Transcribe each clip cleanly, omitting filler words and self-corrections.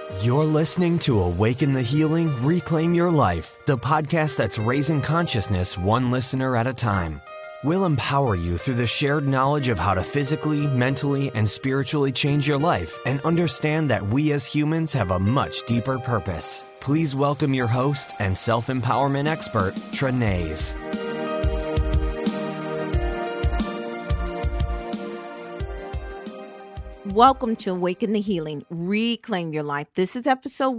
You're listening to Awaken the Healing, Reclaim Your Life, the podcast that's raising consciousness one listener at a time. We'll empower you through the shared knowledge of how to physically, mentally, and spiritually change your life and understand that we as humans have a much deeper purpose. Please welcome your host and self-empowerment expert, Trenaise. Welcome to Awaken the Healing, Reclaim Your Life. This is episode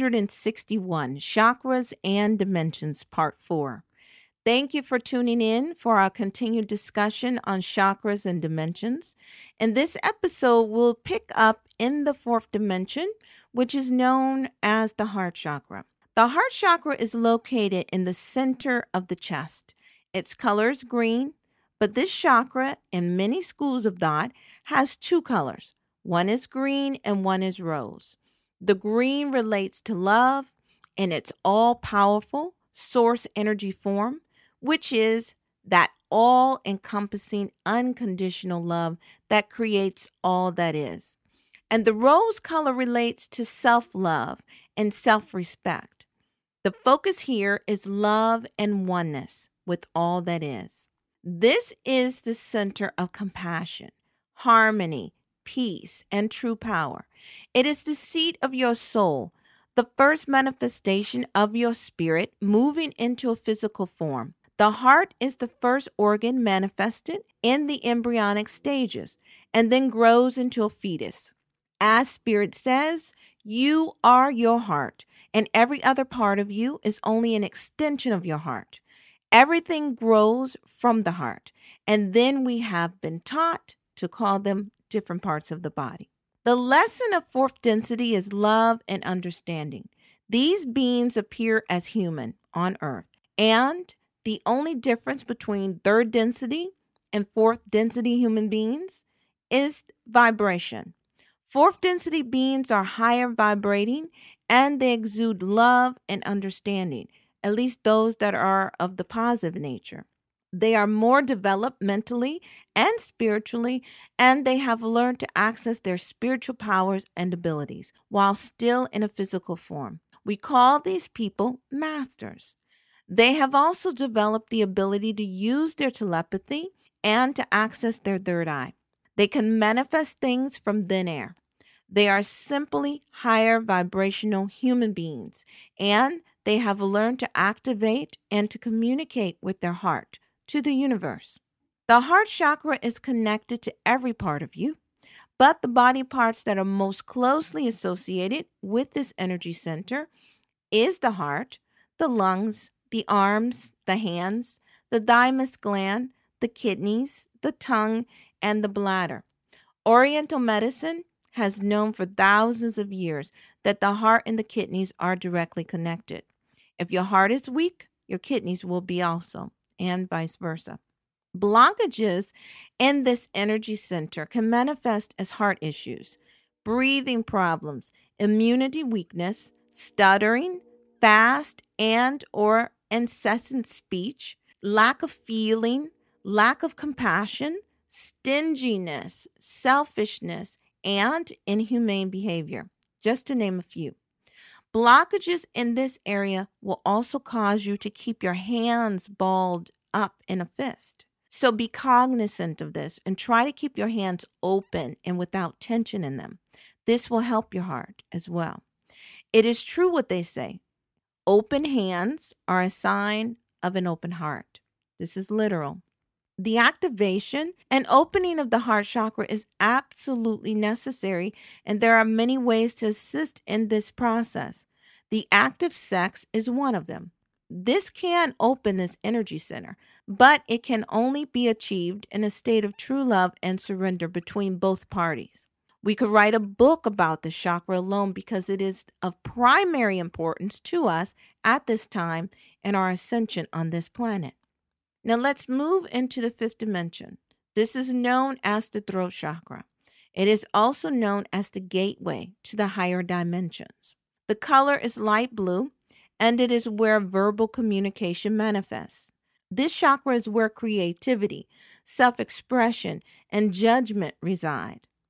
161, Chakras and Dimensions, Part 4. Thank you for tuning in for our continued discussion on chakras and dimensions. In this episode, we'll pick up in the fourth dimension, which is known as the heart chakra. The heart chakra is located in the center of the chest. Its color is green, but this chakra, in many schools of thought, has two colors. One is green and one is rose. The green relates to love in its all-powerful source energy form, which is that all-encompassing unconditional love that creates all that is. And the rose color relates to self-love and self-respect. The focus here is love and oneness with all that is. This is the center of compassion, harmony, peace, and true power. It is the seat of your soul, the first manifestation of your spirit moving into a physical form. The heart is the first organ manifested in the embryonic stages and then grows into a fetus. As Spirit says, you are your heart, and every other part of you is only an extension of your heart. Everything grows from the heart, and then we have been taught to call them different parts of the body. The lesson of fourth density is love and understanding. These beings appear as human on earth, and the only difference between third density and fourth density human beings is vibration. Fourth density beings are higher vibrating, and they exude love and understanding, at least those that are of the positive nature. They are more developed mentally and spiritually, and they have learned to access their spiritual powers and abilities while still in a physical form. We call these people masters. They have also developed the ability to use their telepathy and to access their third eye. They can manifest things from thin air. They are simply higher vibrational human beings, and they have learned to activate and to communicate with their heart to the universe. The heart chakra is connected to every part of you, but the body parts that are most closely associated with this energy center is the heart, the lungs, the arms, the hands, the thymus gland, the kidneys, the tongue, and the bladder. Oriental medicine has known for thousands of years that the heart and the kidneys are directly connected. If your heart is weak, your kidneys will be also, and vice versa. Blockages in this energy center can manifest as heart issues, breathing problems, immunity weakness, stuttering, fast and or incessant speech, lack of feeling, lack of compassion, stinginess, selfishness, and inhumane behavior, just to name a few. Blockages in this area will also cause you to keep your hands balled up in a fist. So be cognizant of this and try to keep your hands open and without tension in them. This will help your heart as well. It is true what they say. Open hands are a sign of an open heart. This is literal. The activation and opening of the heart chakra is absolutely necessary, and there are many ways to assist in this process. The act of sex is one of them. This can open this energy center, but it can only be achieved in a state of true love and surrender between both parties. We could write a book about the chakra alone because it is of primary importance to us at this time in our ascension on this planet. Now let's move into the fifth dimension. This is known as the throat chakra. It is also known as the gateway to the higher dimensions. The color is light blue, and it is where verbal communication manifests. This chakra is where creativity, self-expression, and judgment reside.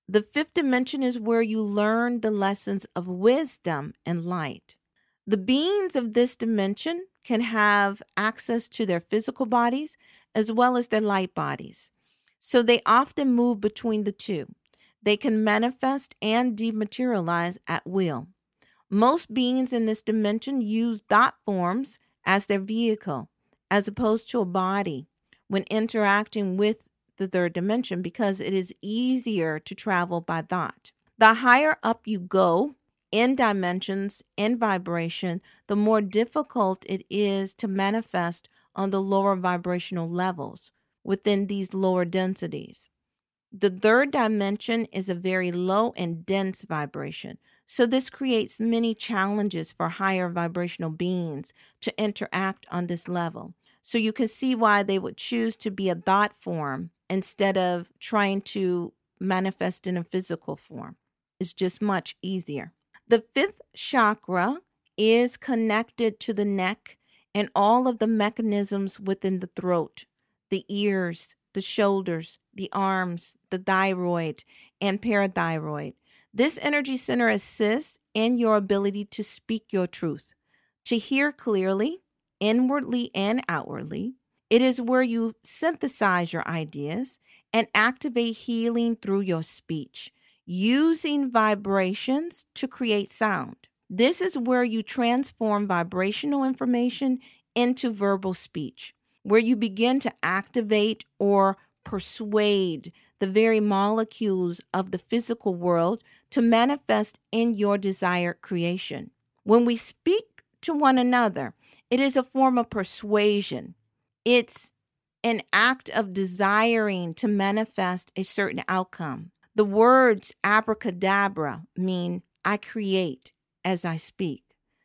The fifth dimension is where you learn the lessons of wisdom and light. The beings of this dimension can have access to their physical bodies as well as their light bodies. So they often move between the two. They can manifest and dematerialize at will. Most beings in this dimension use thought forms as their vehicle, as opposed to a body when interacting with the third dimension, because it is easier to travel by thought. The higher up you go in dimensions, in vibration, the more difficult it is to manifest on the lower vibrational levels within these lower densities. The third dimension is a very low and dense vibration. So this creates many challenges for higher vibrational beings to interact on this level. So you can see why they would choose to be a thought form instead of trying to manifest in a physical form. It's just much easier. The fifth chakra is connected to the neck and all of the mechanisms within the throat, the ears, the shoulders, the arms, the thyroid, and parathyroid. This energy center assists in your ability to speak your truth, to hear clearly, inwardly and outwardly. It is where you synthesize your ideas and activate healing through your speech, using vibrations to create sound. This is where you transform vibrational information into verbal speech, where you begin to activate or persuade the very molecules of the physical world to manifest in your desired creation. When we speak to one another, it is a form of persuasion. It's an act of desiring to manifest a certain outcome. The words abracadabra mean I create as I speak.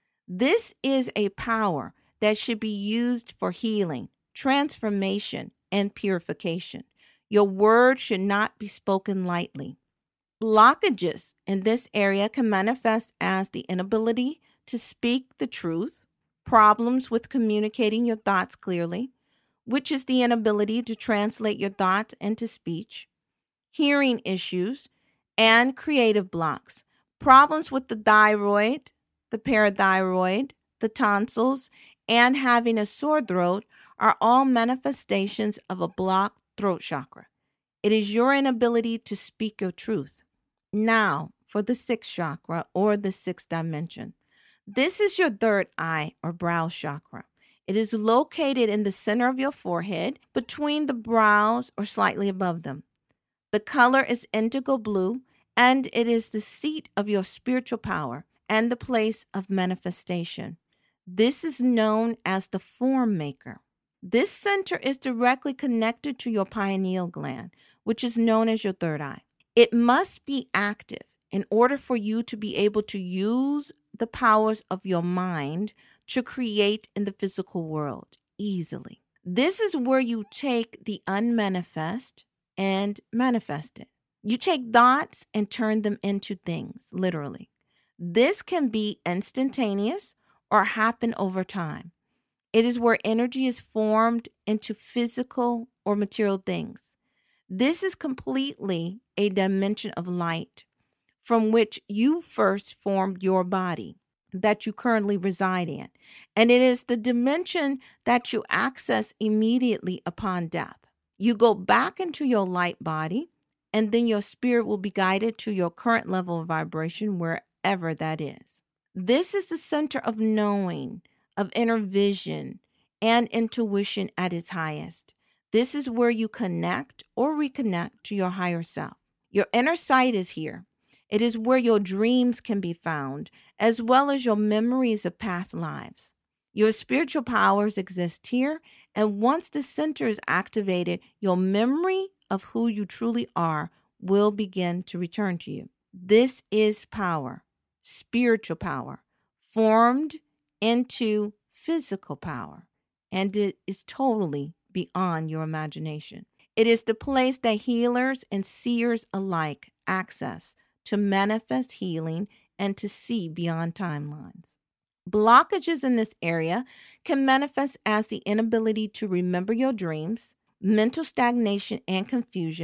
This is a power that should be used for healing, transformation, and purification. Your word should not be spoken lightly. Blockages in this area can manifest as the inability to speak the truth, problems with communicating your thoughts clearly, which is the inability to translate your thoughts into speech, hearing issues, and creative blocks. Problems with the thyroid, the parathyroid, the tonsils, and having a sore throat are all manifestations of a blocked throat chakra. It is your inability to speak your truth. Now, for the sixth chakra or the sixth dimension. This is your third eye or brow chakra. It is located in the center of your forehead, between the brows or slightly above them. The color is indigo blue, and it is the seat of your spiritual power and the place of manifestation. This is known as the form maker. This center is directly connected to your pineal gland, which is known as your third eye. It must be active in order for you to be able to use the powers of your mind to create in the physical world easily. This is where you take the unmanifest and manifest it. You take thoughts and turn them into things, literally. This can be instantaneous or happen over time. It is where energy is formed into physical or material things. This is completely a dimension of light from which you first formed your body that you currently reside in. And it is the dimension that you access immediately upon death. You go back into your light body, and then your spirit will be guided to your current level of vibration, wherever that is. This is the center of knowing, of inner vision, and intuition at its highest. This is where you connect or reconnect to your higher self. Your inner sight is here. It is where your dreams can be found, as well as your memories of past lives. Your spiritual powers exist here, and once the center is activated, your memory of who you truly are will begin to return to you. This is power, spiritual power, formed into physical power, and it is totally beyond your imagination. It is the place that healers and seers alike access to manifest healing and to see beyond timelines. Blockages in this area can manifest as the inability to remember your dreams, mental stagnation and confusion,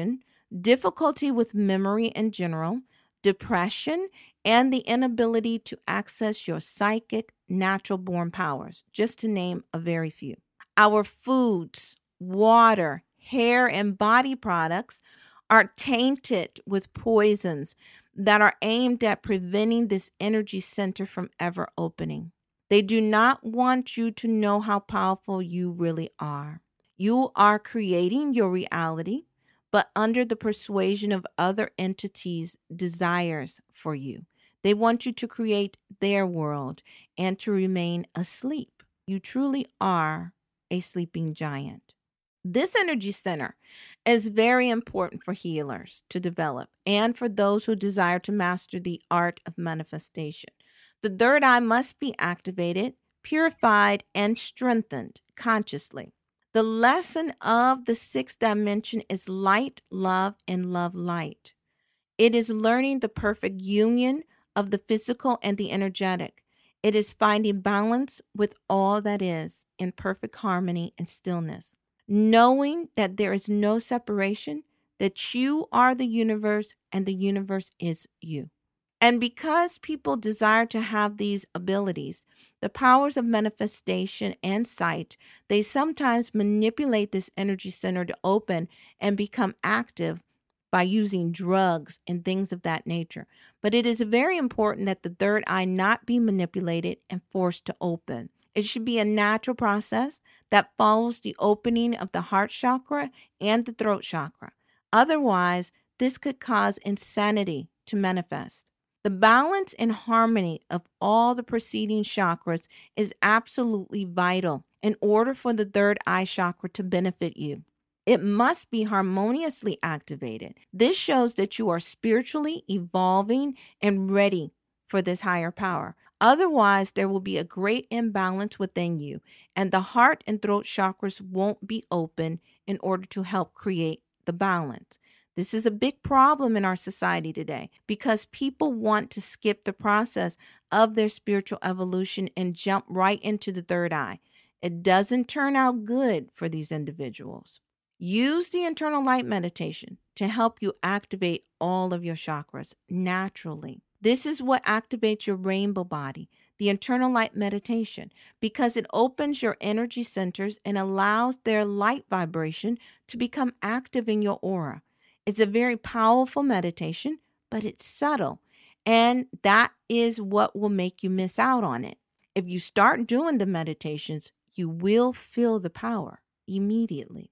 difficulty with memory in general, depression, and the inability to access your psychic, natural born powers, just to name a very few. Our foods, water, hair, and body products are tainted with poisons that are aimed at preventing this energy center from ever opening. They do not want you to know how powerful you really are. You are creating your reality, but under the persuasion of other entities' desires for you. They want you to create their world and to remain asleep. You truly are a sleeping giant. This energy center is very important for healers to develop and for those who desire to master the art of manifestation. The third eye must be activated, purified, and strengthened consciously. The lesson of the sixth dimension is light, love, and love light. It is learning the perfect union of the physical and the energetic. It is finding balance with all that is in perfect harmony and stillness. Knowing that there is no separation, that you are the universe and the universe is you. And because people desire to have these abilities, the powers of manifestation and sight, they sometimes manipulate this energy center to open and become active by using drugs and things of that nature. But it is very important that the third eye not be manipulated and forced to open. It should be a natural process that follows the opening of the heart chakra and the throat chakra. Otherwise, this could cause insanity to manifest. The balance and harmony of all the preceding chakras is absolutely vital in order for the third eye chakra to benefit you. It must be harmoniously activated. This shows that you are spiritually evolving and ready for this higher power. Otherwise, there will be a great imbalance within you, and the heart and throat chakras won't be open in order to help create the balance. This is a big problem in our society today because people want to skip the process of their spiritual evolution and jump right into the third eye. It doesn't turn out good for these individuals. Use the internal light meditation to help you activate all of your chakras naturally. This is what activates your rainbow body, the internal light meditation, because it opens your energy centers and allows their light vibration to become active in your aura. It's a very powerful meditation, but it's subtle, and that is what will make you miss out on it. If you start doing the meditations, you will feel the power immediately.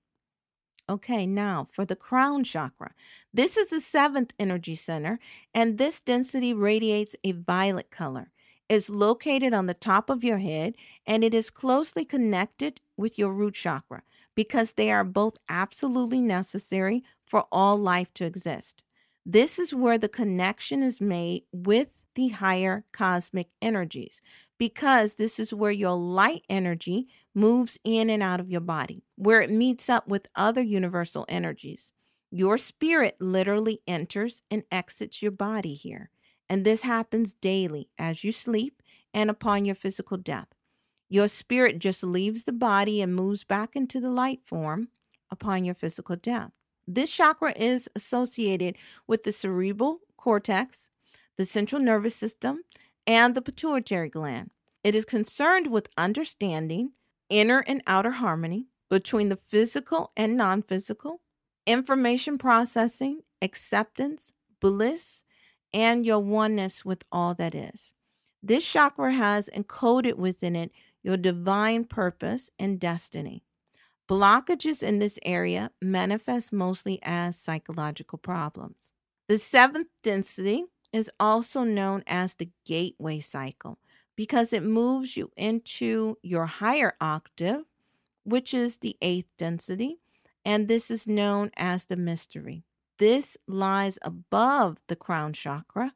Okay, now for the crown chakra. This is the seventh energy center, and this density radiates a violet color. It's located on the top of your head, and it is closely connected with your root chakra because they are both absolutely necessary for all life to exist. This is where the connection is made with the higher cosmic energies, because this is where your light energy moves in and out of your body, where it meets up with other universal energies. Your spirit literally enters and exits your body here, and this happens daily as you sleep and upon your physical death. Your spirit just leaves the body and moves back into the light form upon your physical death. This chakra is associated with the cerebral cortex, the central nervous system, and the pituitary gland. It is concerned with understanding inner and outer harmony between the physical and non-physical, information processing, acceptance, bliss, and your oneness with all that is. This chakra has encoded within it your divine purpose and destiny. Blockages in this area manifest mostly as psychological problems. The seventh density is also known as the gateway cycle because it moves you into your higher octave, which is the eighth density, and this is known as the mystery. This lies above the crown chakra,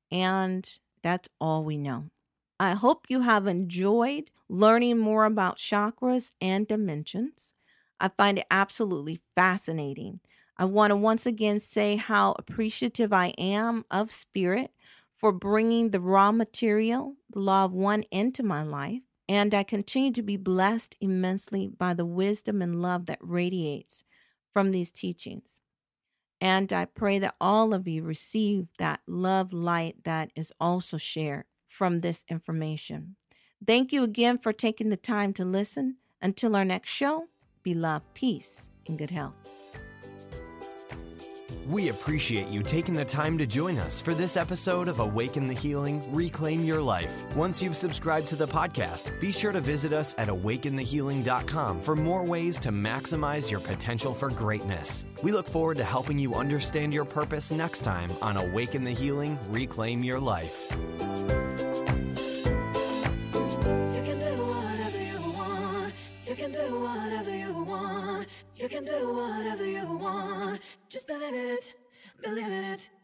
and that's all we know. I hope you have enjoyed learning more about chakras and dimensions. I find it absolutely fascinating. I want to once again say how appreciative I am of Spirit for bringing the raw material, the Law of One, into my life. And I continue to be blessed immensely by the wisdom and love that radiates from these teachings. And I pray that all of you receive that love light that is also shared from this information. Thank you again for taking the time to listen. Until our next show, be love, peace, and good health. We appreciate you taking the time to join us for this episode of Awaken the Healing, Reclaim Your Life. Once you've subscribed to the podcast, be sure to visit us at awakenthehealing.com for more ways to maximize your potential for greatness. We look forward to helping you understand your purpose next time on Awaken the Healing, Reclaim Your Life. You can do whatever you want. You can do whatever you want. You can do whatever you want. Just believe in it. Believe in it.